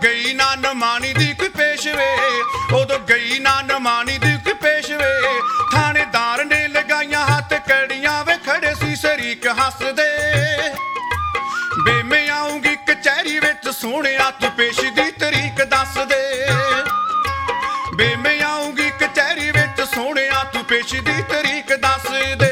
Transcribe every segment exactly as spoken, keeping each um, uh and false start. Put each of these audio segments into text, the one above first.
ਗਈ ਨਾ ਨਮਾਣੀ ਦੀ ਕੋਈ ਪੇਸ਼ਵੇ, ਉਦੋਂ ਗਈ ਨਾ ਨਮਾਣੀ ਦੀ ਕੋਈ ਪੇਸ਼ਵੇ। ਥਾਣੇਦਾਰ ਨੇ ਲਗਾਈਆਂ ਹੱਥ ਕੜੀਆਂ ਵੇ ਖੜੇ ਸੀ ਸ਼ਰੀਕ ਹੱਸਦੇ। ਬੇ ਮੈਂ ਆਉਂਗੀ ਕਚਹਿਰੀ ਵਿੱਚ ਸੋਹਣਿਆ ਤੂੰ ਪੇਸ਼ ਦੀ ਤਰੀਕ ਦੱਸ ਦੇ। ਬੇ ਮੈਂ ਆਉਂਗੀ ਕਚਹਿਰੀ ਵਿੱਚ ਸੋਹਣਿਆ ਤੂੰ ਪੇਸ਼ ਦੀ ਤਰੀਕ ਦੱਸ ਦੇ।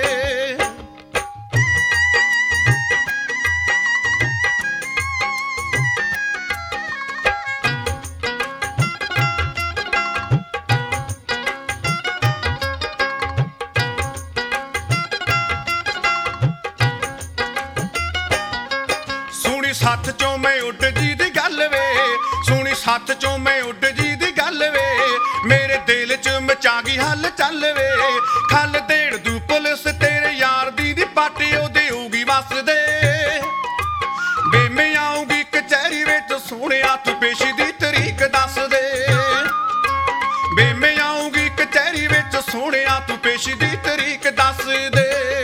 ਸੱਥ ਚੋਂ ਮੈਂ ਉੱਡ ਜੀ ਦੀ ਗੱਲ ਵੇ, ਸੁਣੀ ਸੱਥ ਚੋਂ ਮੈਂ ਉੱਡ ਜੀ ਦੀ ਗੱਲ ਵੇ। ਮੇਰੇ ਦਿਲ ਚ ਮਚਾ ਗਈ ਹੱਲ ਚੱਲ ਵੇ। ਖੱਲ ਦੇਣ ਦੂ ਪੁਲਿਸ ਤੇਰੇ ਯਾਰ ਦੀ ਦੀ ਪੱਟ ਉਹ ਦੇਊਗੀ ਵਸਦੇ। ਬੇ ਮੈਂ ਆਉਂਗੀ ਕਚਹਿਰੀ ਵਿੱਚ ਸੋਹਣਿਆ ਤੂੰ ਪੇਸ਼ ਦੀ ਤਰੀਕ ਦੱਸ ਦੇ। ਬੇ ਮੈਂ ਆਉਂਗੀ ਕਚਹਿਰੀ ਵਿੱਚ ਸੋਹਣਿਆ ਤੂੰ ਪੇਸ਼ ਦੀ ਤਰੀਕ ਦੱਸ ਦੇ।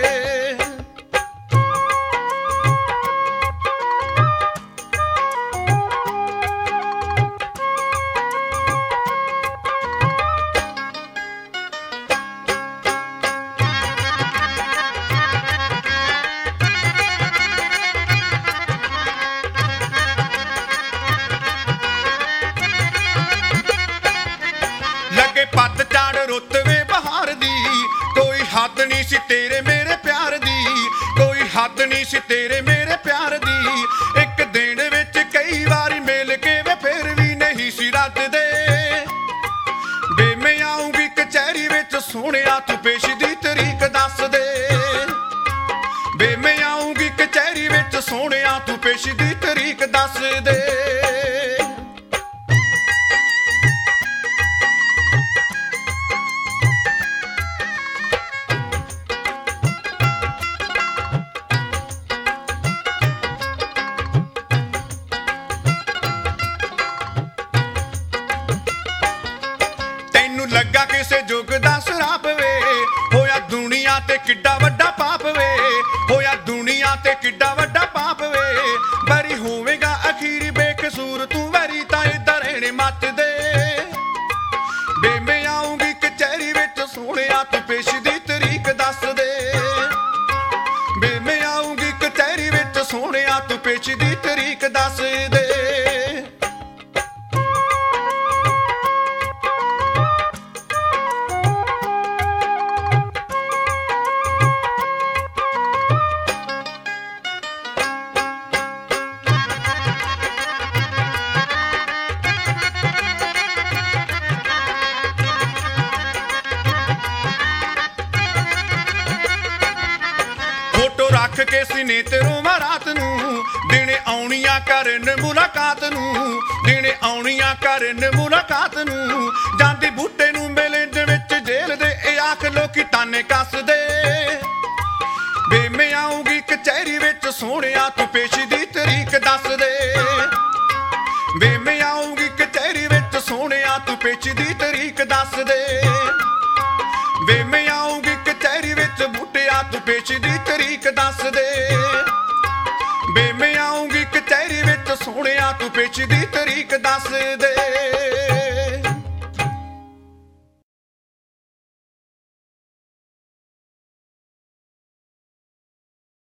ਪੱਤ ਝਾੜ ਰੁੱਤ ਵੇ ਬਹਾਰ ਦੀ, ਕੋਈ ਹੱਦ ਨਹੀਂ ਸੀ ਤੇਰੇ ਮੇਰੇ ਪਿਆਰ ਦੀ। ਕੋਈ ਹੱਦ ਨਹੀਂ ਸੀ ਤੇਰੇ ਮੇਰੇ ਪਿਆਰ ਦੀ। ਇੱਕ ਦਿਨ ਵਿੱਚ ਕਈ ਵਾਰੀ ਮਿਲ ਕੇ ਵੇ ਫਿਰ ਵੀ ਨਹੀਂ ਸੀ ਰੱਜਦੇ। ਬੇ ਮੈਂ ਆਉਂਗੀ ਕਚਹਿਰੀ ਵਿੱਚ ਸੋਹਣਿਆ ਤੂੰ ਪੇਸ਼ ਦੀ ਤਰੀਕ ਦੱਸ ਦੇ। ਬੇ ਮੈਂ ਆਉਂਗੀ ਕਚਹਿਰੀ ਵਿੱਚ ਸੋਹਣਿਆ ਤੂੰ ਪੇਸ਼ ਦੀ ਤਰੀਕ ਦੱਸ ਦੇ। ਲੱਗਾ ਕਿਸੇ ਜੁਗ ਦਾ ਸਰਾਪ ਵੇ, ਹੋਇਆ ਦੁਨੀਆ ਤੇ ਕਿੱਡਾ ਵੱਡਾ ਪਾਪ ਵੇ। ਹੋਇਆ ਦੁਨੀਆ ਤੇ ਕਿੱਡਾ ਵੱਡਾ ਪਾਪ ਵੇ। ਬਰੀ ਹੋਵੇਗਾ ਅਖੀਰੀ ਬੇਕਸੂਰ ਤੂੰ ਵਰੀ ਤਾਂ ਏਦਾਂ ਰਹਿਣੇ ਮੱਚਦੇ। ਬੇ ਮੈਂ ਆਉਂਗੀ ਕਚਹਿਰੀ ਵਿੱਚ ਸੋਹਣਿਆ ਤੂੰ ਪੇਸ਼ ਦੀ ਤਰੀਕ ਦੱਸ ਦੇ। ਬੇ ਮੈਂ ਆਉਂਗੀ ਕਚਹਿਰੀ ਵਿੱਚ ਸੋਹਣਿਆ ਤੂੰ ਪੇਸ਼ ਦੀ ਤਰੀਕ ਦੱਸ ਦੇ। ਰੱਖ ਕੇ ਸੀਨੇ ਤੇ ਰੋਵਾਂ ਰਾਤ ਨੂੰ, ਦਿਨੇ ਆਉਣੀਆਂ ਕਰਨ ਮੁਲਾਕਾਤ ਨੂੰ। ਦਿਨੇ ਆਉਣੀਆਂ ਕਰਨ ਮੁਲਾਕਾਤ ਨੂੰ। ਜਾਂਦੀ ਬੂਟੇ ਨੂੰ ਮਿਲਣ ਦੇ ਵਿੱਚ ਜੇਲ੍ਹ ਦੇ ਇਹ ਆਖ ਲੋਕੀ ਤਾਨੇ ਕੱਸਦੇ। ਬੇ ਮੈਂ ਆਉਂਗੀ ਕਚਹਿਰੀ ਵਿੱਚ ਸੋਹਣਿਆ ਤੂੰ ਪੇਸ਼ ਦੀ ਤਰੀਕ ਦੱਸ ਦੇ। ਬੇ ਮੈਂ ਆਉਂਗੀ ਕਚਹਿਰੀ ਵਿੱਚ ਸੋਹਣਿਆ ਤੂੰ ਪੇਸ਼ ਦੀ ਤਰੀਕ ਦੱਸ ਦੇ। ਬੇ ਮੈਂ ਆਉਂਗੀ ਕਚਹਿਰੀ ਵਿੱਚ ਬੂਟਿਆ ਤੂੰ ਪੇਸ਼ ਦੀ ਤਰੀਕ ਦੱਸ ਦੇ। ਬੇ ਮੈਂ ਆਉਂਗੀ ਕਚਹਿਰੀ ਵਿੱਚ ਸੋਹਣਿਆ ਤੂੰ ਪੇਸ਼ ਦੀ ਤਰੀਕ ਦੱਸ ਦੇ।